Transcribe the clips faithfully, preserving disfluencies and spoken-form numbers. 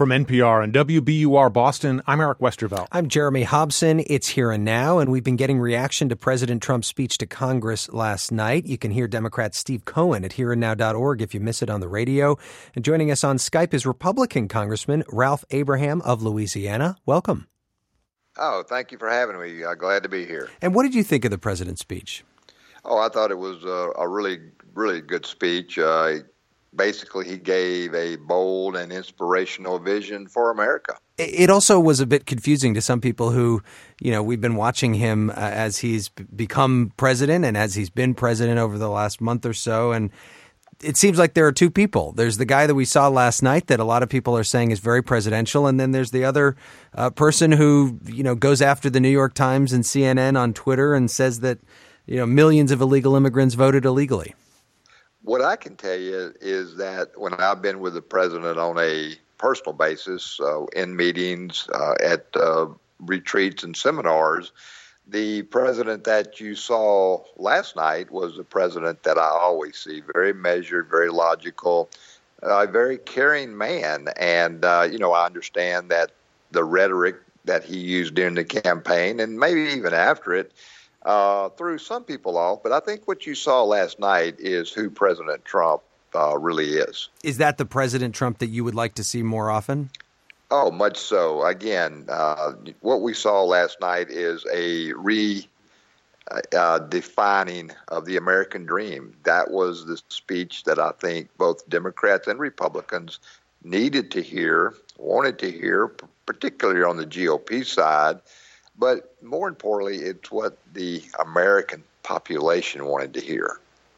From N P R and W B U R Boston, I'm Eric Westervelt. I'm Jeremy Hobson. It's Here and Now, and we've been getting reaction to President Trump's speech to Congress last night. You can hear Democrat Steve Cohen at here and now dot org if you miss it on the radio. And joining us on Skype is Republican Congressman Ralph Abraham of Louisiana. Welcome. Oh, thank you for having me. Uh, glad to be here. And what did you think of the president's speech? Oh, I thought it was a, a really, really good speech. Uh, Basically, he gave a bold and inspirational vision for America. It also was a bit confusing to some people who, you know, we've been watching him uh, as he's become president and as he's been president over the last month or so. And it seems like there are two people. There's the guy that we saw last night that a lot of people are saying is very presidential. And then there's the other uh, person who, you know, goes after the New York Times and C N N on Twitter and says that, you know, millions of illegal immigrants voted illegally. What I can tell you is that when I've been with the president on a personal basis, uh, in meetings, uh, at uh, retreats and seminars, the president that you saw last night was the president that I always see, very measured, very logical, a very caring man. And, uh, you know, I understand that the rhetoric that he used during the campaign and maybe even after it, Uh, threw some people off, but I think what you saw last night is who President Trump uh, really is. Is that the President Trump that you would like to see more often? Oh, much so. Again, uh, what we saw last night is a re uh, defining of the American dream. That was the speech that I think both Democrats and Republicans needed to hear, wanted to hear, particularly on the G O P side. But more importantly, it's what the American population wanted to hear.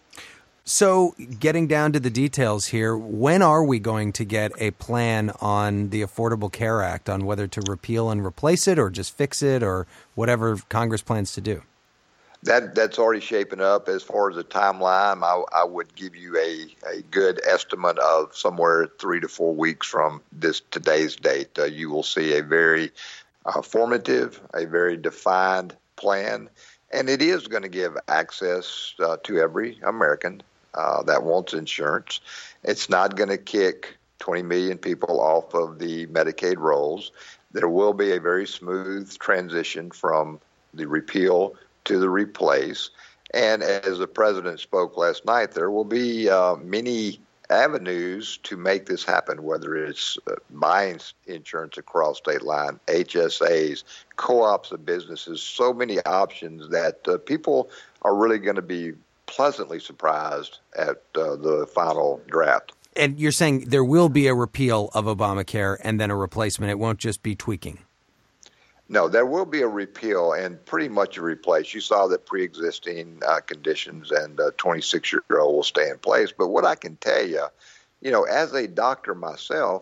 So getting down to the details here, when are we going to get a plan on the Affordable Care Act, on whether to repeal and replace it or just fix it or whatever Congress plans to do? That That's already shaping up. As far as the timeline, I, I would give you a, a good estimate of somewhere three to four weeks from this today's date. Uh, you will see a very Uh, formative, a very defined plan, and it is going to give access uh, to every American uh, that wants insurance. It's not going to kick twenty million people off of the Medicaid rolls. There will be a very smooth transition from the repeal to the replace. And as the president spoke last night, there will be uh, many avenues to make this happen, whether it's uh, buying insurance across state line, H S As, co-ops of businesses, so many options that uh, people are really going to be pleasantly surprised at uh, the final draft. And you're saying there will be a repeal of Obamacare and then a replacement. It won't just be tweaking. No, there will be a repeal and pretty much a replace. You saw that pre-existing uh, conditions and a twenty-six-year-old will stay in place. But what I can tell you, you know, as a doctor myself,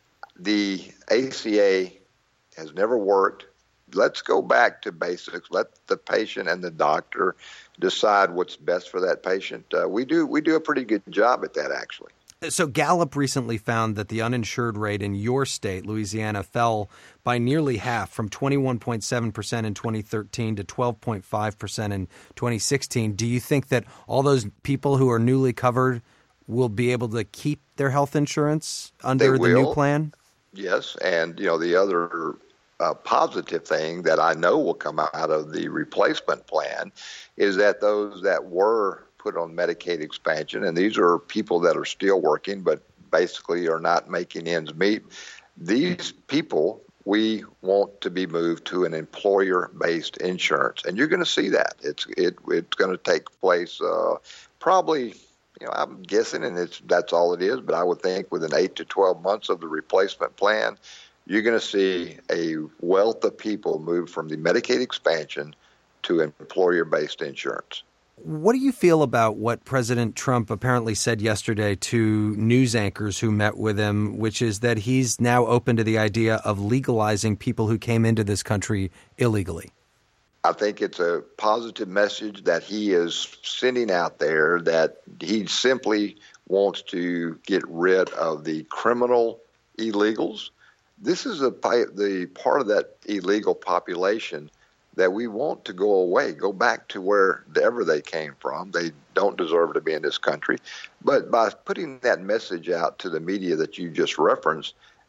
the A C A has never worked. Let's go back to basics. Let the patient and the doctor decide what's best for that patient. Uh, we do we do a pretty good job at that, actually. So Gallup recently found that the uninsured rate in your state, Louisiana, fell by nearly half, from twenty-one point seven percent in twenty thirteen to twelve point five percent in twenty sixteen. Do you think that all those people who are newly covered will be able to keep their health insurance under the new plan? Yes, and you know the other uh, positive thing that I know will come out of the replacement plan is that those that were put on Medicaid expansion, and these are people that are still working but basically are not making ends meet. These people we want to be moved to an employer-based insurance, and you're going to see that. It's it it's going to take place uh, probably, you know, I'm guessing, and it's that's all it is, but I would think within eight to twelve months of the replacement plan, you're going to see a wealth of people move from the Medicaid expansion to employer-based insurance. What do you feel about what President Trump apparently said yesterday to news anchors who met with him, which is that he's now open to the idea of legalizing people who came into this country illegally? I think it's a positive message that he is sending out there, that he simply wants to get rid of the criminal illegals. This is a, the part of that illegal population that we want to go away, go back to wherever they came from. They don't deserve to be in this country. But by putting that message out to the media that you just referenced,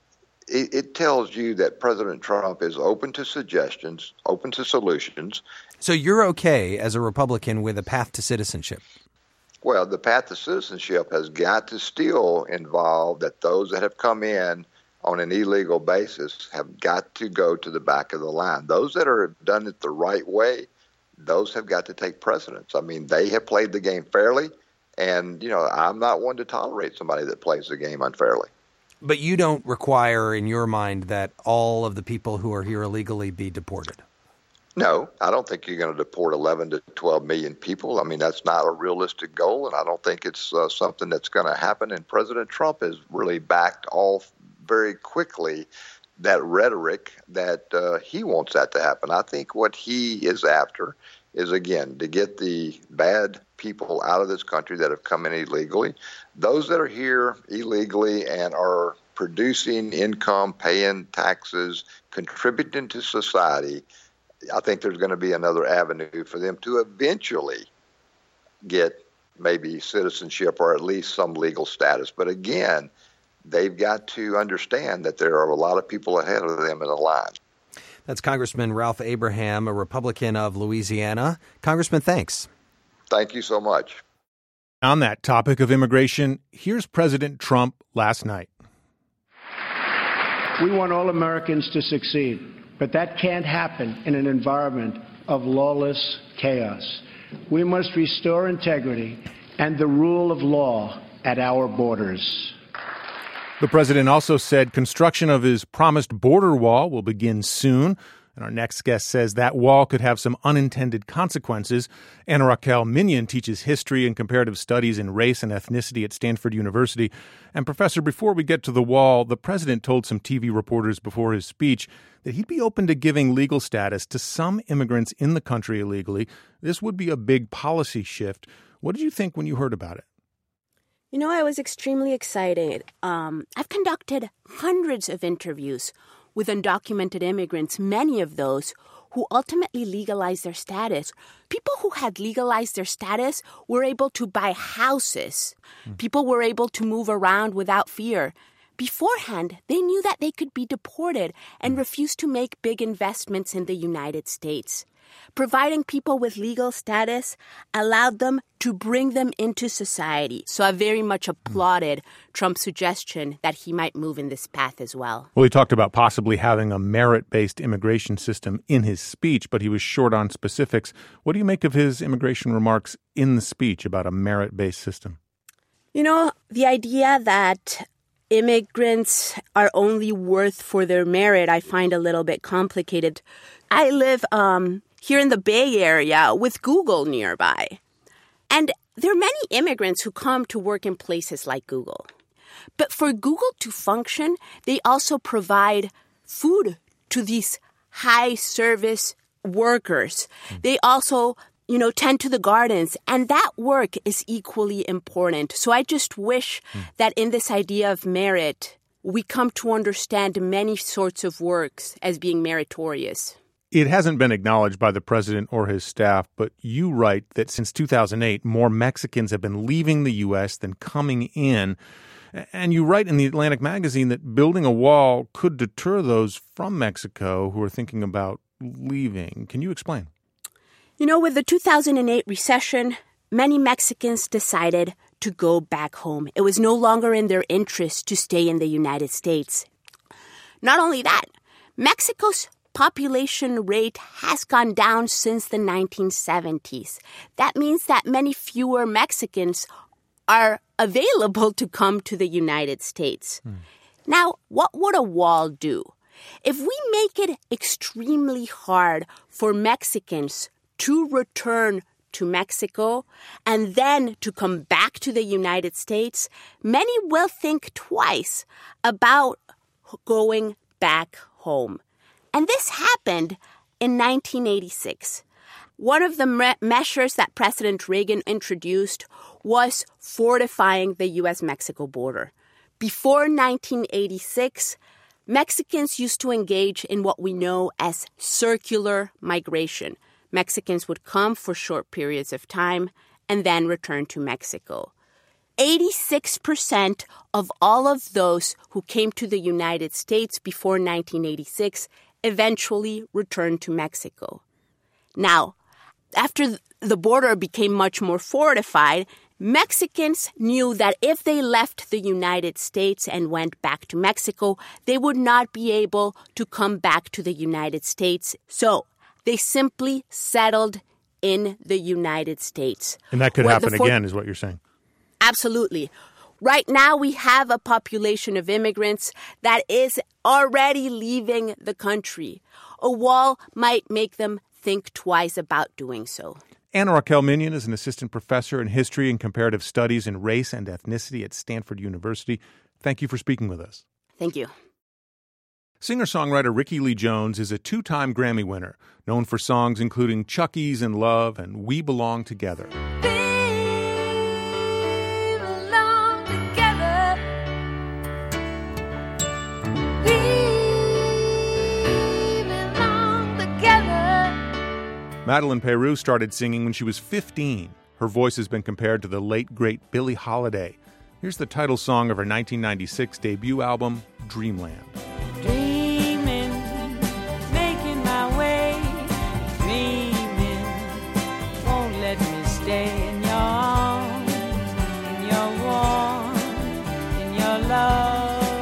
it, it tells you that President Trump is open to suggestions, open to solutions. So you're okay as a Republican with a path to citizenship? Well, the path to citizenship has got to still involve that those that have come in on an illegal basis have got to go to the back of the line. Those that are done it the right way, those have got to take precedence. I mean, they have played the game fairly, and, you know, I'm not one to tolerate somebody that plays the game unfairly. But you don't require, in your mind, that all of the people who are here illegally be deported? No, I don't think you're going to deport eleven to twelve million people. I mean, that's not a realistic goal, and I don't think it's uh, something that's going to happen. And President Trump has really backed off very quickly that rhetoric that uh, he wants that to happen. I think what he is after is, again, to get the bad people out of this country that have come in illegally. Those that are here illegally and are producing income, paying taxes, contributing to society, I think there's going to be another avenue for them to eventually get maybe citizenship or at least some legal status. But again, they've got to understand that there are a lot of people ahead of them in the line. That's Congressman Ralph Abraham, a Republican of Louisiana. Congressman, thanks. Thank you so much. On that topic of immigration, here's President Trump last night. We want all Americans to succeed, but that can't happen in an environment of lawless chaos. We must restore integrity and the rule of law at our borders. The president also said construction of his promised border wall will begin soon. And our next guest says that wall could have some unintended consequences. Anna Raquel Minion teaches history and comparative studies in race and ethnicity at Stanford University. And Professor, before we get to the wall, the president told some T V reporters before his speech that he'd be open to giving legal status to some immigrants in the country illegally. This would be a big policy shift. What did you think when you heard about it? You know, I was extremely excited. Um, I've conducted hundreds of interviews with undocumented immigrants, many of those who ultimately legalized their status. People who had legalized their status were able to buy houses. Mm. People were able to move around without fear. Beforehand, they knew that they could be deported and mm. refused to make big investments in the United States. Providing people with legal status allowed them to bring them into society. So I very much applauded Trump's suggestion that he might move in this path as well. Well, he talked about possibly having a merit-based immigration system in his speech, but he was short on specifics. What do you make of his immigration remarks in the speech about a merit-based system? You know, the idea that immigrants are only worth for their merit, I find a little bit complicated. I live um, here in the Bay Area with Google nearby. And there are many immigrants who come to work in places like Google. But for Google to function, they also provide food to these high-service workers. Mm. They also, you know, tend to the gardens. And that work is equally important. So I just wish mm. that in this idea of merit, we come to understand many sorts of works as being meritorious. It hasn't been acknowledged by the president or his staff, but you write that since two thousand eight, more Mexicans have been leaving the U S than coming in. And you write in the Atlantic magazine that building a wall could deter those from Mexico who are thinking about leaving. Can you explain? You know, with the two thousand eight recession, many Mexicans decided to go back home. It was no longer in their interest to stay in the United States. Not only that, Mexico's population rate has gone down since the nineteen seventies. That means that many fewer Mexicans are available to come to the United States. Hmm. Now, what would a wall do? If we make it extremely hard for Mexicans to return to Mexico and then to come back to the United States, many will think twice about going back home. And this happened in nineteen eighty-six. One of the me- measures that President Reagan introduced was fortifying the U S Mexico border. Before nineteen eighty-six, Mexicans used to engage in what we know as circular migration. Mexicans would come for short periods of time and then return to Mexico. eighty-six percent of all of those who came to the United States before nineteen eighty-six eventually returned to Mexico. Now, after the border became much more fortified, Mexicans knew that if they left the United States and went back to Mexico, they would not be able to come back to the United States. So they simply settled in the United States. And that could Where happen for- again, is what you're saying. Absolutely. Right now, we have a population of immigrants that is already leaving the country. A wall might make them think twice about doing so. Ana Raquel Minion is an assistant professor in history and comparative studies in race and ethnicity at Stanford University. Thank you for speaking with us. Thank you. Singer-songwriter Rickie Lee Jones is a two-time Grammy winner, known for songs including Chucky's in Love and We Belong Together. Madeleine Peyroux started singing when she was fifteen. Her voice has been compared to the late, great Billie Holiday. Here's the title song of her nineteen ninety-six debut album, Dreamland. Dreaming, making my way, dreaming, won't let me stay in your arms, in your warmth, in your love.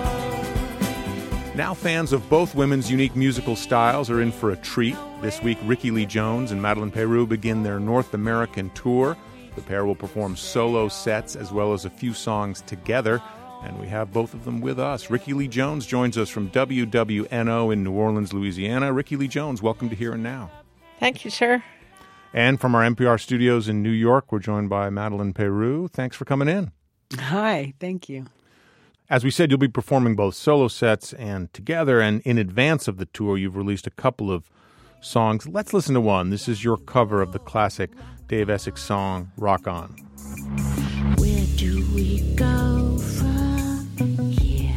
Now fans of both women's unique musical styles are in for a treat. This week, Rickie Lee Jones and Madeleine Peyroux begin their North American tour. The pair will perform solo sets as well as a few songs together, and we have both of them with us. Rickie Lee Jones joins us from W W N O in New Orleans, Louisiana. Rickie Lee Jones, welcome to Here and Now. Thank you, sir. And from our N P R studios in New York, we're joined by Madeleine Peyroux. Thanks for coming in. Hi, thank you. As we said, you'll be performing both solo sets and together, and in advance of the tour, you've released a couple of songs. Let's listen to one. This is your cover of the classic Dave Essex song, Rock On. Where do we go from here?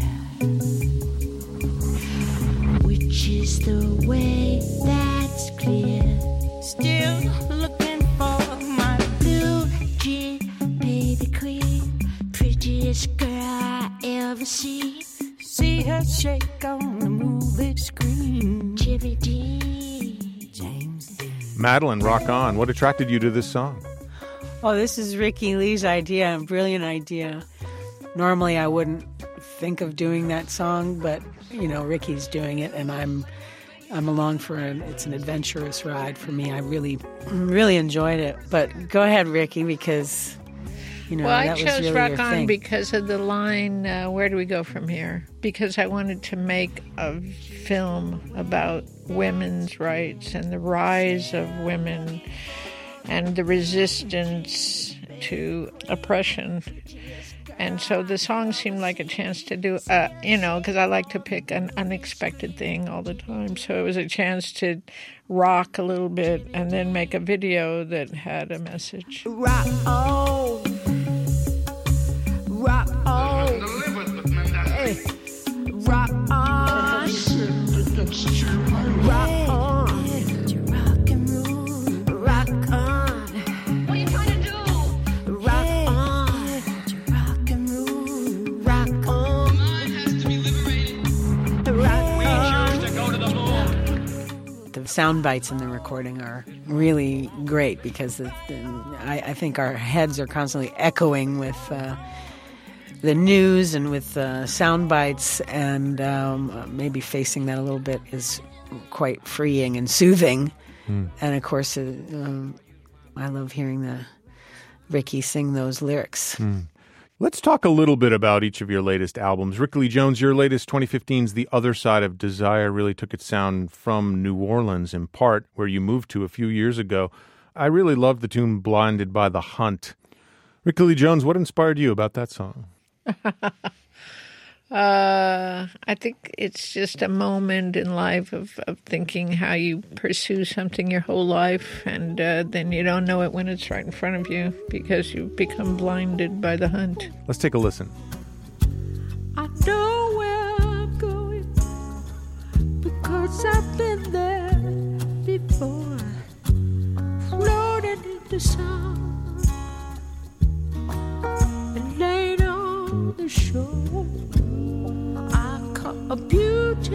Which is the way that's clear? Still looking for my blue jean baby queen, prettiest girl I ever see. See her shake on the movie screen. Jimmy D, James D. Madeleine, Rock On. What attracted you to this song? Oh, this is Rickie Lee's idea, a brilliant idea. Normally I wouldn't think of doing that song, but, you know, Rickie's doing it, and I'm I'm along for it. It's an adventurous ride for me. I really, really enjoyed it. But go ahead, Rickie, because, you know, well, that I was chose really Rock your On thing. because of the line, uh, where do we go from here? Because I wanted to make a film about women's rights and the rise of women and the resistance to oppression. And so the song seemed like a chance to do, uh, you know, because I like to pick an unexpected thing all the time. So it was a chance to rock a little bit and then make a video that had a message. Rock on, rock on, hey. Rock on, rock on, rock and roll, rock on. What are you trying to do? Rock on, rock and roll, rock on. Mind has to be liberated. Rock we choose to go to the moon. The sound bites in the recording are really great because the, the, I, I think our heads are constantly echoing with uh, the news and with uh, sound bites, and um, maybe facing that a little bit is quite freeing and soothing. Mm. And of course, uh, um, I love hearing the Rickie sing those lyrics. Mm. Let's talk a little bit about each of your latest albums. Rickie Lee Jones, your latest twenty fifteen's The Other Side of Desire really took its sound from New Orleans, in part, where you moved to a few years ago. I really loved the tune Blinded by the Hunt. Rickie Lee Jones, what inspired you about that song? uh, I think it's just a moment in life of, of thinking how you pursue something your whole life, and uh, then you don't know it when it's right in front of you because you've become blinded by the hunt. Let's take a listen. I know where I'm going because I've been there before, floating in the sun and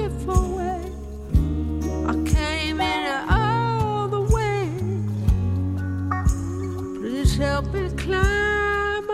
different way. I came in all the way. Please help me climb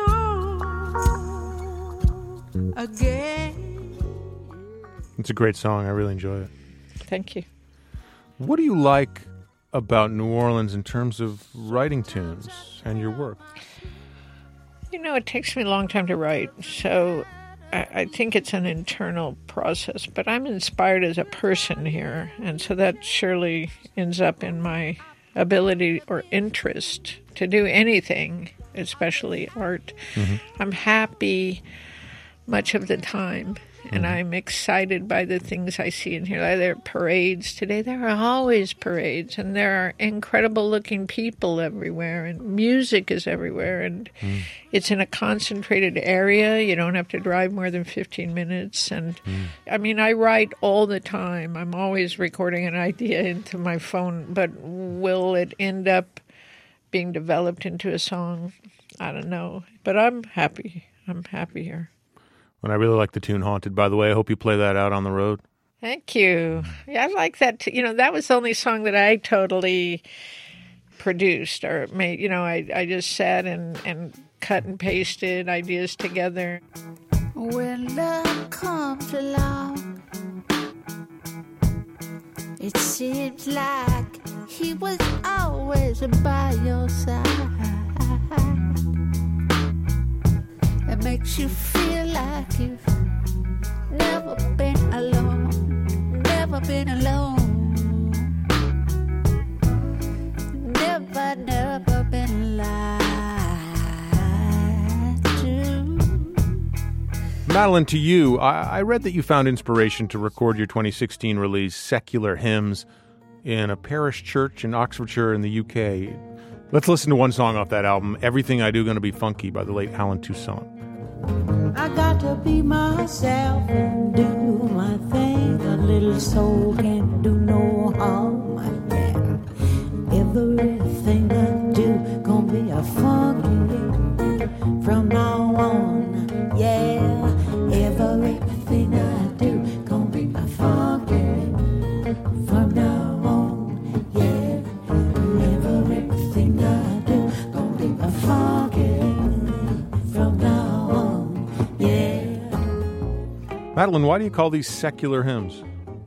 on again. It's a great song. I really enjoy it. Thank you. What do you like about New Orleans in terms of writing tunes and your work? You know, it takes me a long time to write, so I, I think it's an internal process, but I'm inspired as a person here, and so that surely ends up in my ability or interest to do anything, especially art. Mm-hmm. I'm happy much of the time, and mm-hmm. I'm excited by the things I see in here. There are parades today. There are always parades, and there are incredible-looking people everywhere, and music is everywhere, and mm. it's in a concentrated area. You don't have to drive more than fifteen minutes, and mm. I mean, I write all the time. I'm always recording an idea into my phone, but will it end up being developed into a song? I don't know, but I'm happy. I'm happy here. And I really like the tune Haunted, by the way. I hope you play that out on the road. Thank you. Yeah, I like that. T- you know, that was the only song that I totally produced or made. You know, I, I just sat and, and cut and pasted ideas together. When love comes along, it seems like he was always by your side. It makes you feel like you've never been alone, never been alone, never, never been lied to. Madeline, to you, I, I read that you found inspiration to record your twenty sixteen release, Secular Hymns, in a parish church in Oxfordshire in the U K. Let's listen to one song off that album, Everything I Do Gonna Be Funky by the late Alan Toussaint. I got to be myself and do my thing. A little soul can't do no harm, my man. Everything I do gonna be a funky from now on, yeah. Everything I do gonna be a funky from now on, yeah. Everything I do gonna be a funky from now on. Madeline, why do you call these secular hymns?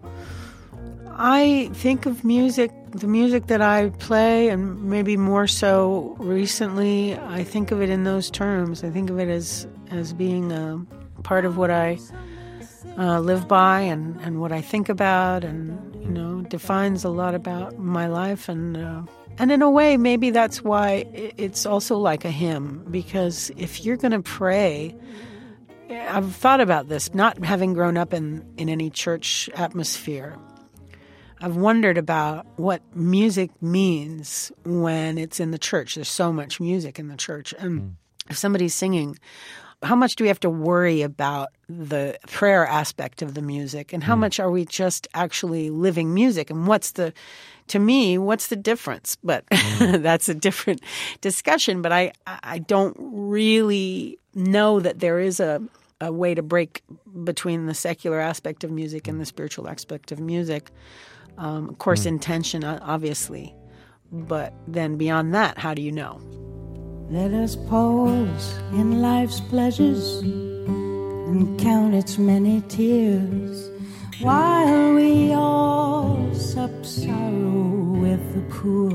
I think of music, the music that I play, and maybe more so recently, I think of it in those terms. I think of it as, as being a part of what I uh, live by and, and what I think about, and, you know, defines a lot about my life. And, uh, and in a way, maybe that's why it's also like a hymn, because if you're going to pray, I've thought about this, not having grown up in, in any church atmosphere. I've wondered about what music means when it's in the church. There's so much music in the church. And mm. if somebody's singing, how much do we have to worry about the prayer aspect of the music? And how mm. much are we just actually living music? And what's the, to me, what's the difference? But mm. that's a different discussion. But I, I don't really know that there is a, a way to break between the secular aspect of music and the spiritual aspect of music. Um, of course, mm. intention, obviously. But then beyond that, how do you know? Let us pause in life's pleasures and count its many tears while we all sup sorrow with the poor.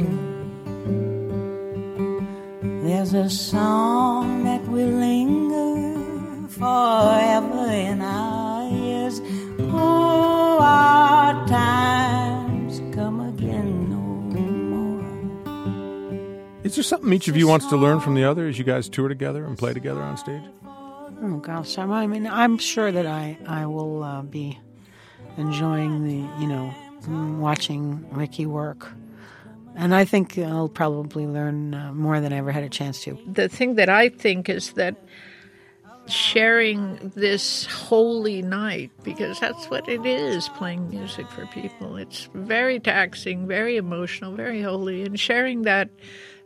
There's a song that will linger forever in our ears. Oh, our times come again no more. Is there something each of you wants to learn from the other as you guys tour together and play together on stage? Oh, gosh. I mean, I'm sure that I, I will uh, be enjoying the, you know, watching Ricky work. And I think I'll probably learn uh, more than I ever had a chance to. The thing that I think is that sharing this holy night, because that's what it is, playing music for people. It's very taxing, very emotional, very holy. And sharing that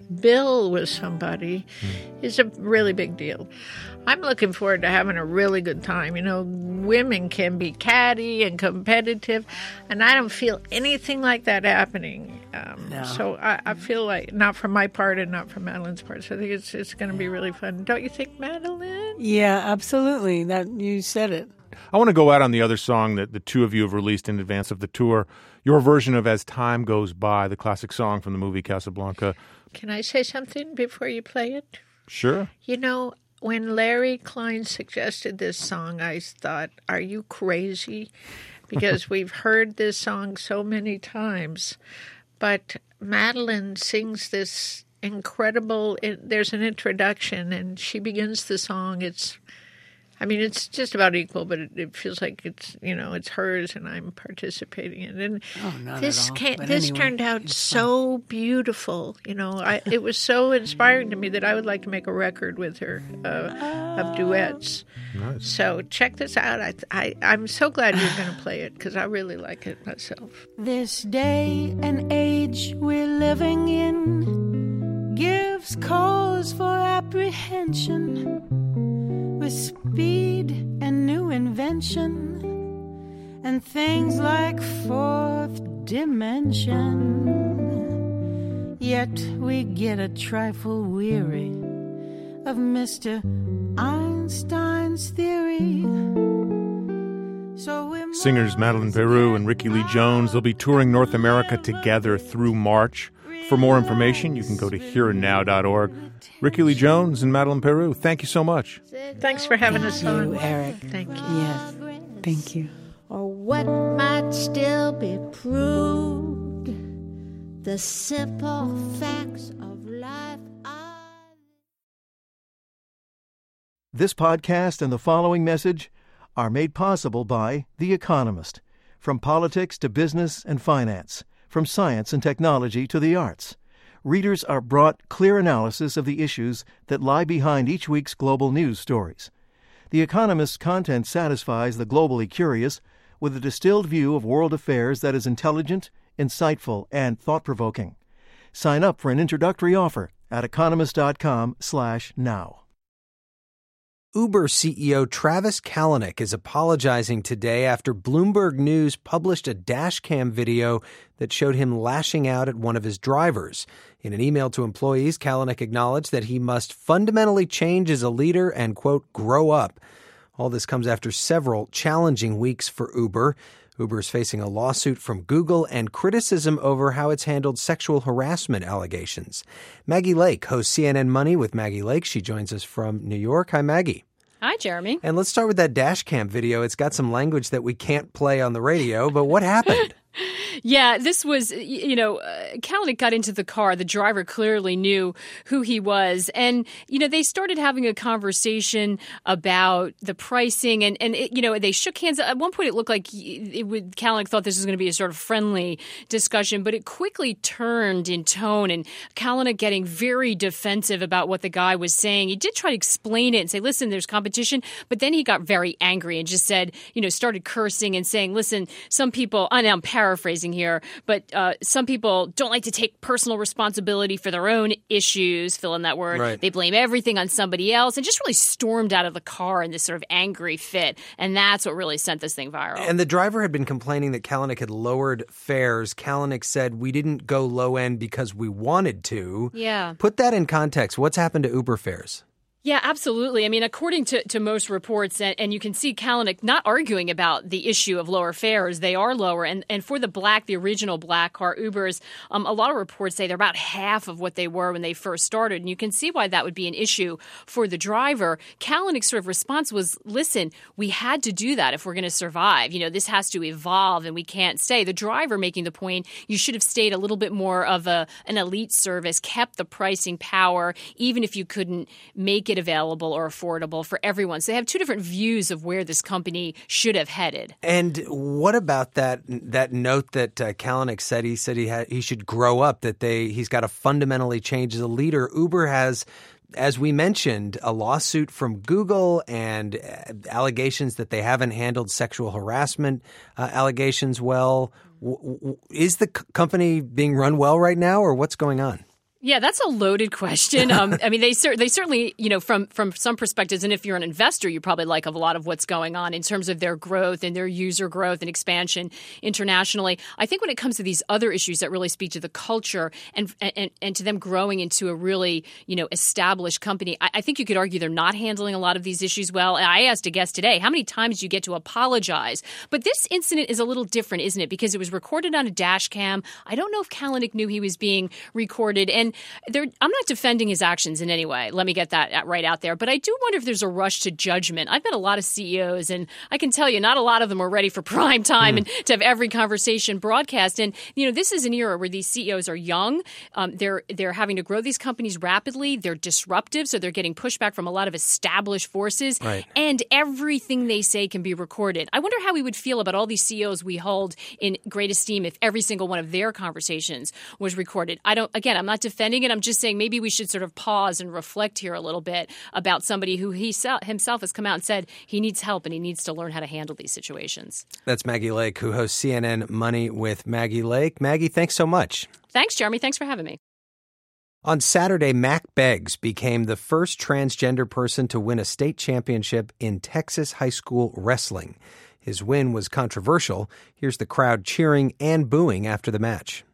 bill with somebody is a really big deal. I'm looking forward to having a really good time. You know, women can be catty and competitive, and I don't feel anything like that happening. Um, No. So I, I feel like, not from my part and not from Madeline's part, so I think it's it's going to be really fun. Don't you think, Madeline? Yeah, absolutely. That you said it. I want to go out on the other song that the two of you have released in advance of the tour, your version of As Time Goes By, the classic song from the movie Casablanca. Can I say something before you play it? Sure. You know, when Larry Klein suggested this song, I thought, are you crazy? Because we've heard this song so many times. But Madeline sings this incredible, it, there's an introduction, and she begins the song. It's, I mean, it's just about equal, but it, it feels like it's, you know, it's hers, and I'm participating in it. And Oh, not this at all. came, But this anyway, turned out it's so beautiful. You know, I, it was so inspiring to me that I would like to make a record with her uh, of duets. Nice. So check this out. I, I, I'm so glad you're going to play it because I really like it myself. This day and age we're living in gives cause for apprehension with speed and new invention and things like fourth dimension. Yet we get a trifle weary of Mister Einstein's theory. So we Singers Madeline Peru and Ricky Lee Jones, they'll be touring North America together through March. For more information, you can go to here and now dot org. Ricky Lee Jones and Madeline Peru, thank you so much. Thanks for having us Thank on. you, Eric. Thank you. Yes. Thank you. or what might still be proved, the simple facts of life are. This podcast and the following message are made possible by The Economist. From politics to business and finance, from science and technology to the arts, readers are brought clear analysis of the issues that lie behind each week's global news stories. The Economist's content satisfies the globally curious with a distilled view of world affairs that is intelligent, insightful, and thought-provoking. Sign up for an introductory offer at economist.com slash now. Uber C E O Travis Kalanick is apologizing today after Bloomberg News published a dashcam video that showed him lashing out at one of his drivers. In an email to employees, Kalanick acknowledged that he must fundamentally change as a leader and, quote, grow up. All this comes after several challenging weeks for Uber. Uber is facing a lawsuit from Google and criticism over how it's handled sexual harassment allegations. Maggie Lake hosts C N N Money with Maggie Lake. She joins us from New York. Hi, Maggie. Hi, Jeremy. And let's start with that dash cam video. It's got some language that we can't play on the radio, but what happened? Yeah, this was, you know, uh, Kalanick got into the car. The driver clearly knew who he was. And, you know, they started having a conversation about the pricing. And, and it, you know, they shook hands. At one point, it looked like it would, Kalanick thought this was going to be a sort of friendly discussion. But it quickly turned in tone. And Kalanick getting very defensive about what the guy was saying. He did try to explain it and say, listen, there's competition. But then he got very angry and just said, you know, started cursing and saying, listen, some people, I know I'm paraphrasing here, but uh, some people don't like to take personal responsibility for their own issues, fill in that word. Right. They blame everything on somebody else and just really stormed out of the car in this sort of angry fit. And that's what really sent this thing viral. And the driver had been complaining that Kalanick had lowered fares. Kalanick said, we didn't go low end because we wanted to. Yeah. Put that in context. What's happened to Uber fares? Yeah, absolutely. I mean, according to, to most reports, and, and you can see Kalanick not arguing about the issue of lower fares. They are lower. And, and for the black, the original black car Ubers, um, a lot of reports say they're about half of what they were when they first started. And you can see why that would be an issue for the driver. Kalanick's sort of response was, listen, we had to do that if we're going to survive. You know, this has to evolve and we can't stay. The driver making the point, you should have stayed a little bit more of a an elite service, kept the pricing power, even if you couldn't make it available or affordable for everyone. So they have two different views of where this company should have headed. And what about that that note that uh, Kalanick said? He said he had he should grow up, that they he's got to fundamentally change as a leader. Uber has, as we mentioned, a lawsuit from Google and allegations that they haven't handled sexual harassment uh, allegations well. W- w- is the c- company being run well right now, or what's going on? Yeah, that's a loaded question. Um, I mean, they cer- they certainly, you know, from from some perspectives, and if you're an investor, you probably like a lot of what's going on in terms of their growth and their user growth and expansion internationally. I think when it comes to these other issues that really speak to the culture and and, and to them growing into a really, you know, established company, I, I think you could argue they're not handling a lot of these issues well. And I asked a guest today, how many times do you get to apologize? But this incident is a little different, isn't it? Because it was recorded on a dash cam. I don't know if Kalanick knew he was being recorded. And There, I'm not defending his actions in any way. Let me get that right out there. But I do wonder if there's a rush to judgment. I've met a lot of C E Os, and I can tell you not a lot of them are ready for prime time mm. and to have every conversation broadcast. And, you know, this is an era where these C E Os are young. Um, they're they're having to grow these companies rapidly. They're disruptive, so they're getting pushback from a lot of established forces. Right. And everything they say can be recorded. I wonder how we would feel about all these C E Os we hold in great esteem if every single one of their conversations was recorded. I don't. Again, I'm not defending it. I'm just saying maybe we should sort of pause and reflect here a little bit about somebody who he himself has come out and said he needs help and he needs to learn how to handle these situations. That's Maggie Lake, who hosts C N N Money with Maggie Lake. Maggie, thanks so much. Thanks, Jeremy. Thanks for having me. On Saturday, Mack Beggs became the first transgender person to win a state championship in Texas high school wrestling. His win was controversial. Here's the crowd cheering and booing after the match.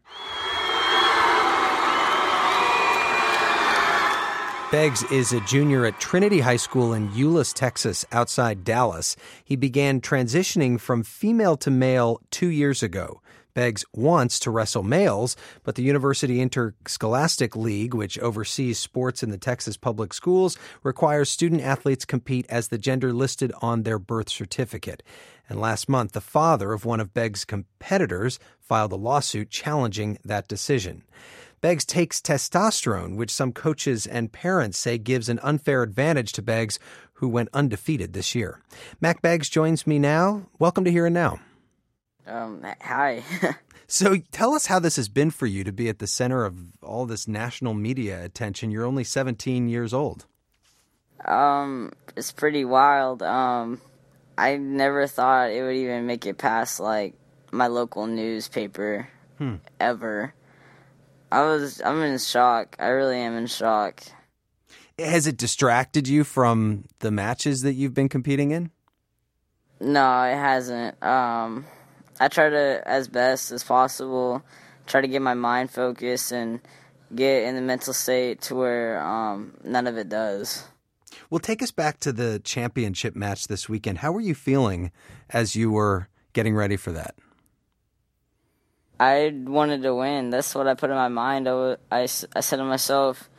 Beggs is a junior at Trinity High School in Euless, Texas, outside Dallas. He began transitioning from female to male two years ago. Beggs wants to wrestle males, but the University Interscholastic League, which oversees sports in the Texas public schools, requires student athletes compete as the gender listed on their birth certificate. And last month, the father of one of Beggs' competitors filed a lawsuit challenging that decision. Beggs takes testosterone, which some coaches and parents say gives an unfair advantage to Beggs, who went undefeated this year. Mack Beggs joins me now. Welcome to Here and Now. Um, hi. So tell us how this has been for you to be at the center of all this national media attention. You're only seventeen years old. Um, it's pretty wild. Um, I never thought it would even make it past, like, my local newspaper hmm. ever. I was, I'm in shock. I really am in shock. Has it distracted you from the matches that you've been competing in? No, it hasn't. Um, I try to, as best as possible, try to get my mind focused and get in the mental state to where um, none of it does. Well, take us back to the championship match this weekend. How were you feeling as you were getting ready for that? I wanted to win. That's what I put in my mind. I, w- I, I said to myself,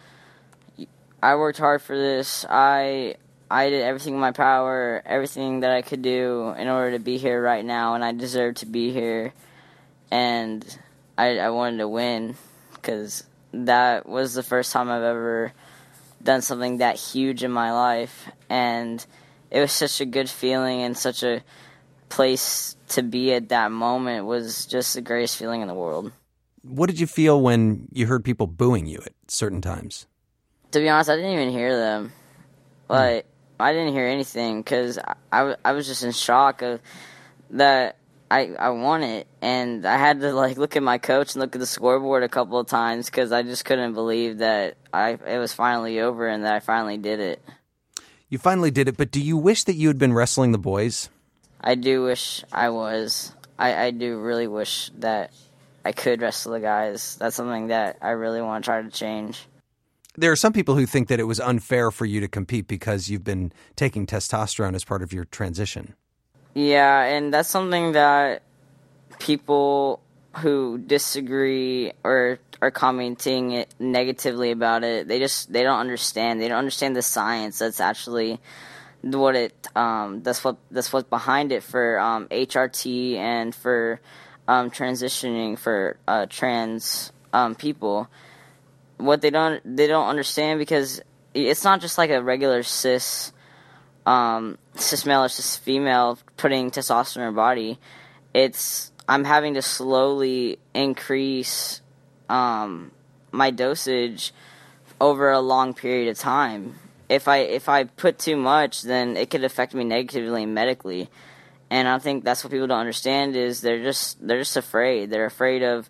I worked hard for this. I I did everything in my power, everything that I could do in order to be here right now, and I deserve to be here. And I, I wanted to win because that was the first time I've ever done something that huge in my life. And it was such a good feeling and such a place to be at that moment. Was just the greatest feeling in the world. What did you feel when you heard people booing you at certain times? To be honest, I didn't even hear them. Like, mm. I didn't hear anything because I, I, I was just in shock of that I, I won it. And I had to, like, look at my coach and look at the scoreboard a couple of times because I just couldn't believe that I it was finally over and that I finally did it. You finally did it, but do you wish that you had been wrestling the boys? I do wish I was. I, I do really wish that I could wrestle the guys. That's something that I really want to try to change. There are some people who think that it was unfair for you to compete because you've been taking testosterone as part of your transition. Yeah, and that's something that people who disagree or are commenting it negatively about it, they just they don't understand. They don't understand the science that's actually what it um that's what that's what's behind it for um H R T and for um transitioning for uh trans um people. What they don't they don't understand, because it's not just like a regular cis um cis male or cis female putting testosterone in their body. It's I'm having to slowly increase um my dosage over a long period of time. If I if I put too much, then it could affect me negatively medically, and I think that's what people don't understand is they're just they're just afraid. They're afraid of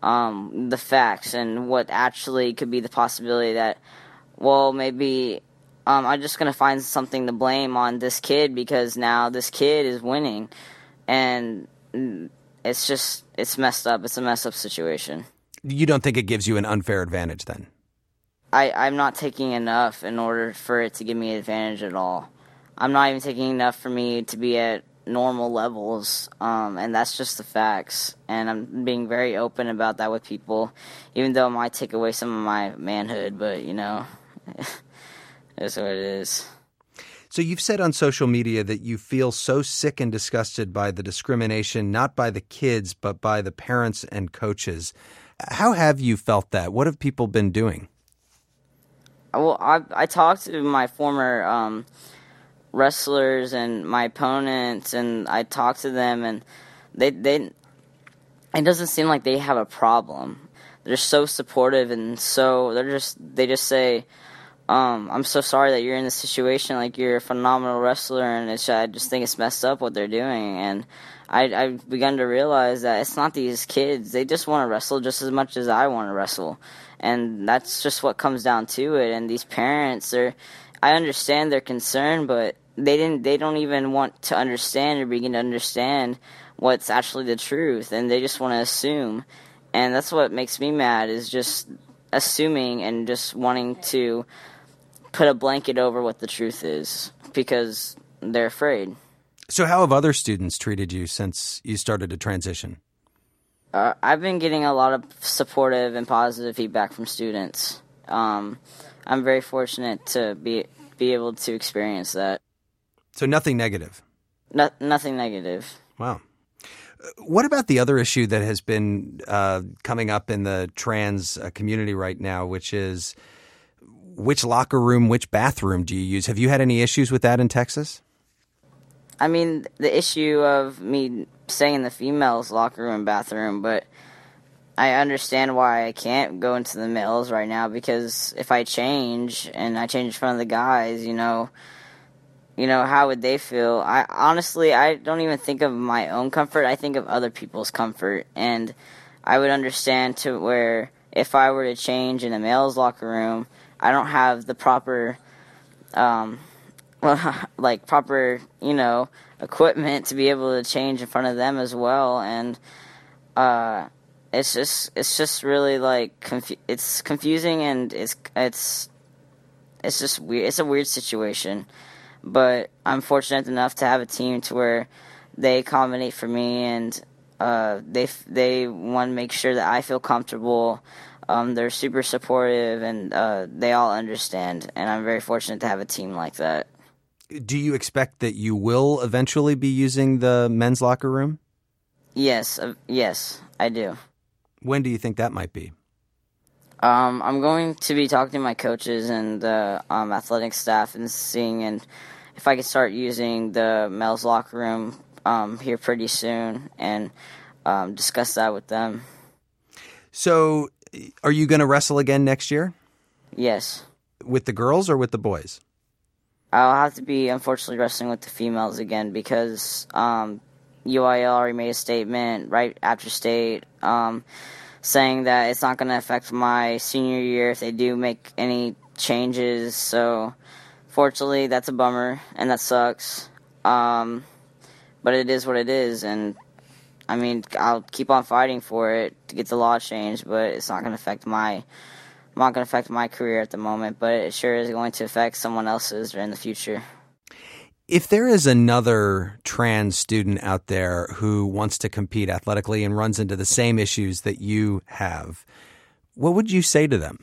um, the facts and what actually could be the possibility that, well, maybe um, I'm just going to find something to blame on this kid because now this kid is winning. And it's just, it's messed up. It's a messed up situation. You don't think it gives you an unfair advantage then? I, I'm not taking enough in order for it to give me an advantage at all. I'm not even taking enough for me to be at normal levels, um, and that's just the facts. And I'm being very open about that with people, even though it might take away some of my manhood, but, you know, it's what it is. So you've said on social media that you feel so sick and disgusted by the discrimination, not by the kids, but by the parents and coaches. How have you felt that? What have people been doing? Well, I, I talked to my former um, wrestlers and my opponents, and I talked to them, and they they it doesn't seem like they have a problem. They're so supportive, and so they're just they just say, um, "I'm so sorry that you're in this situation. Like, you're a phenomenal wrestler, and it's, I just think it's messed up what they're doing." And I, I've begun to realize that it's not these kids. They just want to wrestle just as much as I want to wrestle. And that's just what comes down to it. And these parents, they're, I understand their concern, but they didn't. They don't even want to understand or begin to understand what's actually the truth. And they just want to assume. And that's what makes me mad, is just assuming and just wanting to put a blanket over what the truth is because they're afraid. So how have other students treated you since you started to transition? Uh, I've been getting a lot of supportive and positive feedback from students. Um, I'm very fortunate to be be able to experience that. So nothing negative? No, nothing negative. Wow. What about the other issue that has been uh, coming up in the trans uh, community right now, which is which locker room, which bathroom do you use? Have you had any issues with that in Texas? I mean, the issue of me staying in the females' locker room bathroom, but I understand why I can't go into the males right now, because if I change and I change in front of the guys, you know, you know, how would they feel? I honestly, I don't even think of my own comfort. I think of other people's comfort, and I would understand to where if I were to change in a male's locker room, I don't have the proper, um, well, like proper, you know, equipment to be able to change in front of them as well, and uh, it's just, it's just really like, confu- it's confusing, and it's, it's, it's just weird. It's a weird situation, but I'm fortunate enough to have a team to where they accommodate for me, and uh, they, they want to make sure that I feel comfortable. Um, they're super supportive, and uh, they all understand, and I'm very fortunate to have a team like that. Do you expect that you will eventually be using the men's locker room? Yes, uh, yes, I do. When do you think that might be? Um, I'm going to be talking to my coaches and the um, athletic staff and seeing and if I can start using the male's locker room um, here pretty soon, and um, discuss that with them. So, are you going to wrestle again next year? Yes. With the girls or with the boys? I'll have to be, unfortunately, wrestling with the females again because um, U I L already made a statement right after state um, saying that it's not going to affect my senior year if they do make any changes. So, fortunately, that's a bummer, and that sucks. Um, but it is what it is, and, I mean, I'll keep on fighting for it to get the law changed, but it's not going to affect my... not going to affect my career at the moment, but it sure is going to affect someone else's in the future. If there is another trans student out there who wants to compete athletically and runs into the same issues that you have, what would you say to them?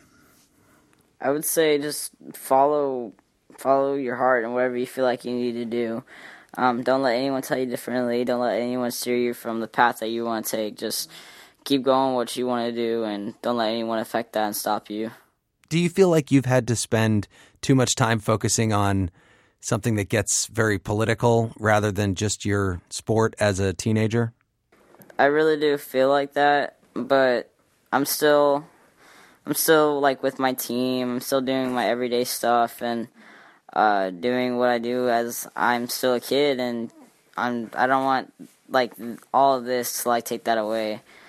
I would say just follow follow your heart and whatever you feel like you need to do. Um, don't let anyone tell you differently. Don't let anyone steer you from the path that you want to take. Just keep going what you want to do, and don't let anyone affect that and stop you. Do you feel like you've had to spend too much time focusing on something that gets very political rather than just your sport as a teenager? I really do feel like that, but I'm still, I'm still like with my team. I'm still doing my everyday stuff and uh, doing what I do as I'm still a kid, and I'm. I don't want like all of this to like take that away.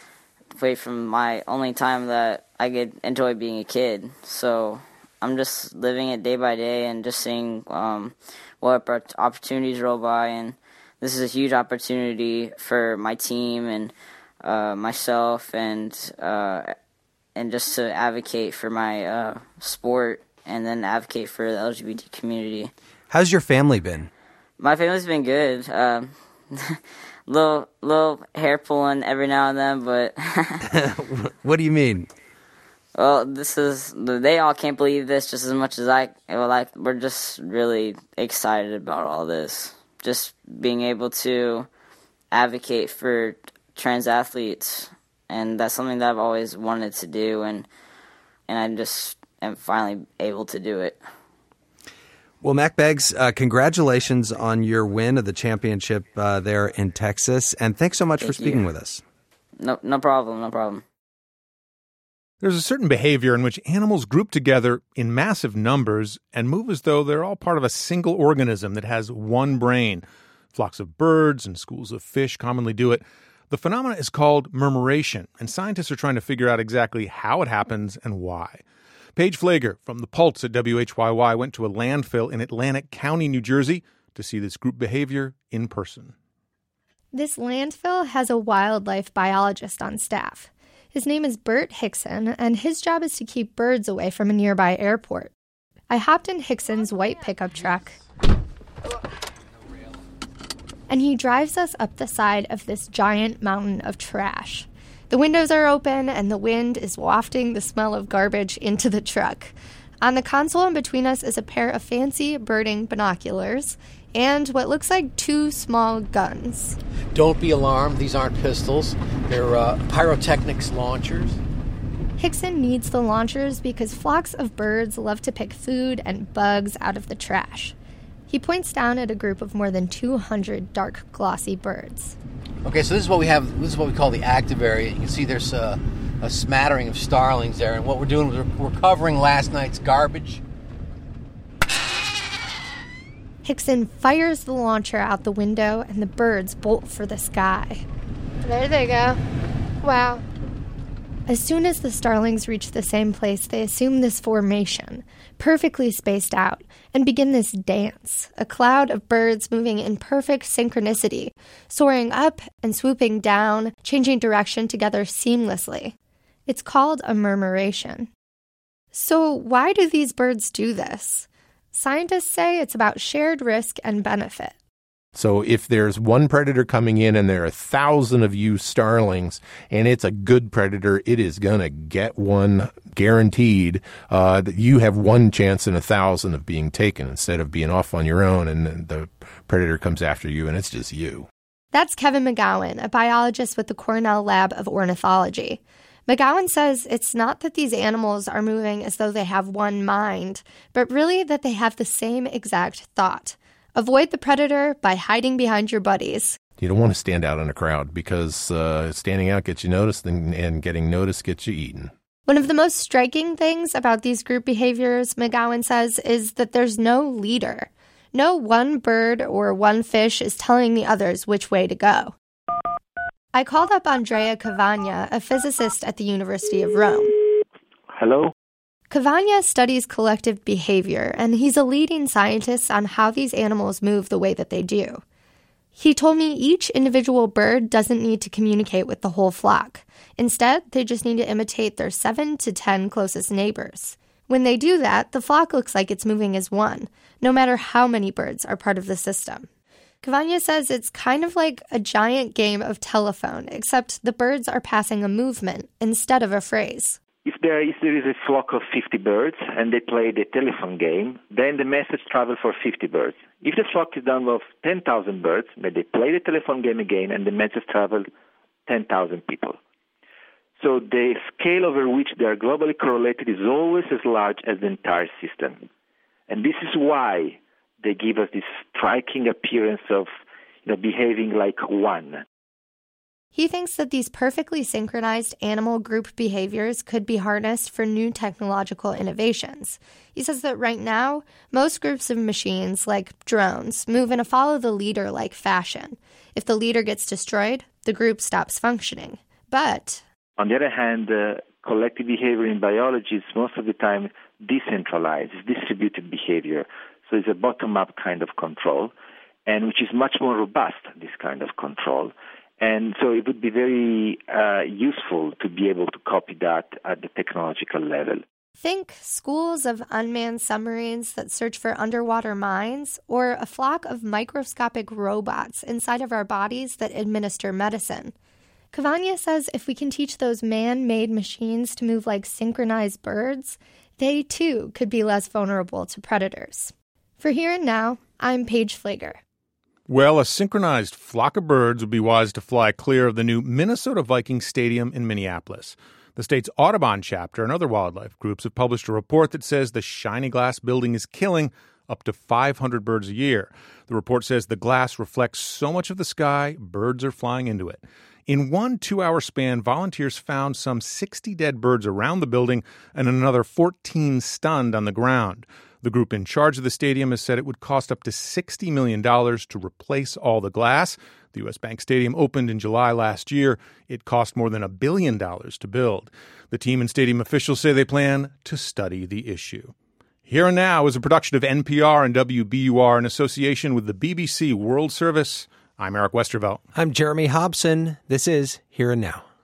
away from my only time that I could enjoy being a kid. So I'm just living it day by day and just seeing um, what opportunities roll by. And this is a huge opportunity for my team and uh, myself, and uh, and just to advocate for my uh, sport and then advocate for the L G B T community. How's your family been? My family's been good. Um, little little hair pulling every now and then, but what do you mean? Well, this is they all can't believe this just as much as I. Well, like we're just really excited about all this. Just being able to advocate for trans athletes, and that's something that I've always wanted to do, and and I just am finally able to do it. Well, Mack Beggs, uh, congratulations on your win of the championship uh, there in Texas, and thanks so much Thank for speaking you. with us. No, no problem, no problem. There's a certain behavior in which animals group together in massive numbers and move as though they're all part of a single organism that has one brain. Flocks of birds and schools of fish commonly do it. The phenomena is called murmuration, and scientists are trying to figure out exactly how it happens and why. Paige Flager from The Pulse at W H Y Y went to a landfill in Atlantic County, New Jersey, to see this group behavior in person. This landfill has a wildlife biologist on staff. His name is Bert Hickson, and his job is to keep birds away from a nearby airport. I hopped in Hickson's white pickup truck, and he drives us up the side of this giant mountain of trash. The windows are open, and the wind is wafting the smell of garbage into the truck. On the console in between us is a pair of fancy birding binoculars and what looks like two small guns. Don't be alarmed. These aren't pistols. They're uh, pyrotechnics launchers. Hickson needs the launchers because flocks of birds love to pick food and bugs out of the trash. He points down at a group of more than two hundred dark, glossy birds. Okay, so this is what we have. This is what we call the active area. You can see there's a, a smattering of starlings there, and what we're doing is we're, we're covering last night's garbage. Hickson fires the launcher out the window, and the birds bolt for the sky. There they go. Wow. As soon as the starlings reach the same place, they assume this formation, perfectly spaced out, and begin this dance, a cloud of birds moving in perfect synchronicity, soaring up and swooping down, changing direction together seamlessly. It's called a murmuration. So why do these birds do this? Scientists say it's about shared risk and benefit. So if there's one predator coming in and there are a thousand of you starlings and it's a good predator, it is going to get one guaranteed. Uh, that you have one chance in a thousand of being taken instead of being off on your own and the predator comes after you and it's just you. That's Kevin McGowan, a biologist with the Cornell Lab of Ornithology. McGowan says it's not that these animals are moving as though they have one mind, but really that they have the same exact thought. Avoid the predator by hiding behind your buddies. You don't want to stand out in a crowd because uh, standing out gets you noticed and, and getting noticed gets you eaten. One of the most striking things about these group behaviors, McGowan says, is that there's no leader. No one bird or one fish is telling the others which way to go. I called up Andrea Cavagna, a physicist at the University of Rome. Hello? Cavagna studies collective behavior, and he's a leading scientist on how these animals move the way that they do. He told me each individual bird doesn't need to communicate with the whole flock. Instead, they just need to imitate their seven to ten closest neighbors. When they do that, the flock looks like it's moving as one, no matter how many birds are part of the system. Cavagna says it's kind of like a giant game of telephone, except the birds are passing a movement instead of a phrase. If there, is, there is a flock of fifty birds and they play the telephone game, then the message travels for fifty birds. If the flock is done of ten thousand birds, then they play the telephone game again and the message travels ten thousand people. So the scale over which they are globally correlated is always as large as the entire system. And this is why they give us this striking appearance of, you know, behaving like one. He thinks that these perfectly synchronized animal group behaviors could be harnessed for new technological innovations. He says that right now, most groups of machines, like drones, move in a follow-the-leader-like fashion. If the leader gets destroyed, the group stops functioning. But On the other hand, uh, collective behavior in biology is most of the time decentralized, it's distributed behavior. So it's a bottom-up kind of control, and which is much more robust, this kind of control. And so it would be very uh, useful to be able to copy that at the technological level. Think schools of unmanned submarines that search for underwater mines, or a flock of microscopic robots inside of our bodies that administer medicine. Cavagna says if we can teach those man-made machines to move like synchronized birds, they too could be less vulnerable to predators. For Here and Now, I'm Paige Flager. Well, a synchronized flock of birds would be wise to fly clear of the new Minnesota Vikings Stadium in Minneapolis. The state's Audubon chapter and other wildlife groups have published a report that says the shiny glass building is killing up to five hundred birds a year. The report says the glass reflects so much of the sky, birds are flying into it. In one two-hour span, volunteers found some sixty dead birds around the building and another fourteen stunned on the ground. The group in charge of the stadium has said it would cost up to sixty million dollars to replace all the glass. The U S. Bank Stadium opened in July last year. It cost more than a billion dollars to build. The team and stadium officials say they plan to study the issue. Here and Now is a production of N P R and W B U R in association with the B B C World Service. I'm Eric Westervelt. I'm Jeremy Hobson. This is Here and Now.